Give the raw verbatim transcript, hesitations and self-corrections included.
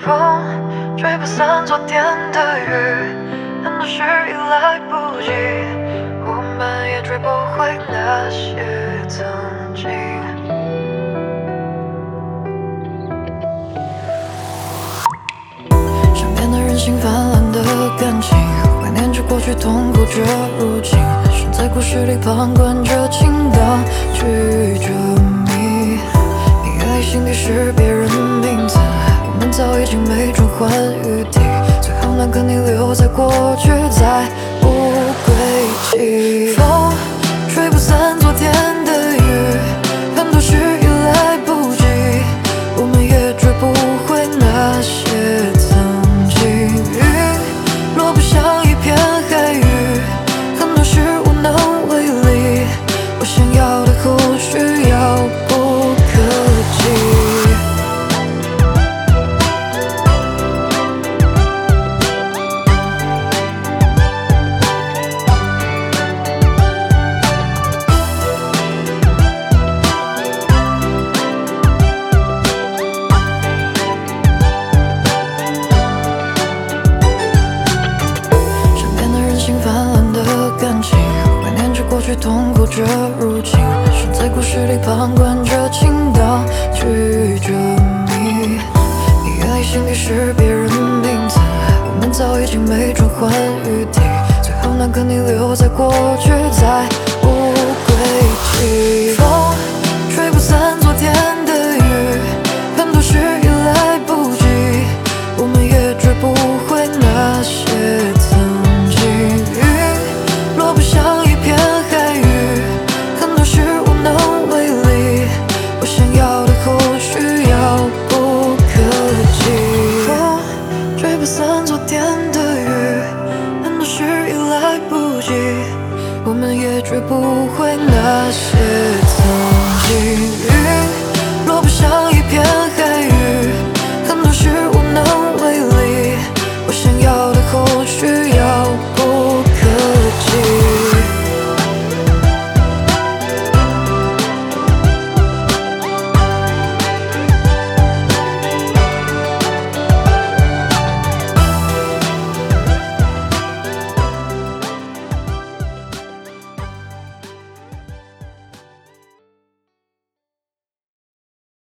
风吹不散昨天的雨，很多事已来不及，我们也追不回那些曾经。身边的人心泛滥的感情，怀念着过去，痛苦着如今，身在故事里旁观着倾倒剧着迷。你眼里心底是别人名字，我们早已经没转换余地，最后那个你留在过去，再不归期。风吹不散昨天的雨，很多事已来不及，我们也追不回那些曾经。云落不像一片海域，很多事无能为力，我想要的或许遥不可及。痛苦着如今，身在故事里旁观着倾倒剧着迷。你眼里心底是别人名字，我们早已经没转换余地，最后那个你留在过去，再不归期。风吹不散昨天的雨，很多事已来不及，我们也追不回那些曾经。云落不像一片海域，很多事无能为力，我想要的或许遥不可及。风吹不散昨天的雨，很多事已来不及，我们也追不回那些曾经。云落不像